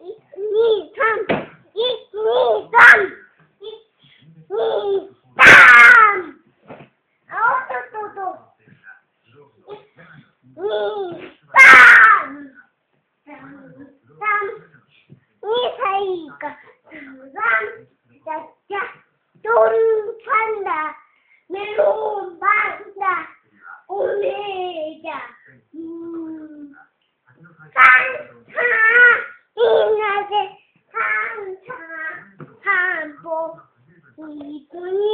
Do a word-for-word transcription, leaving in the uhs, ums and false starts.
이, 삼, 이, 이, 삼, 이, 이, 삼. 아, 또, 또, 또. 이, 삼. 삼, 이 사이가 삼, 자, 자, 돈 판다, 멜론 판다, 오메자, 음, 한차, 이나게, 한차, 한보, 이분이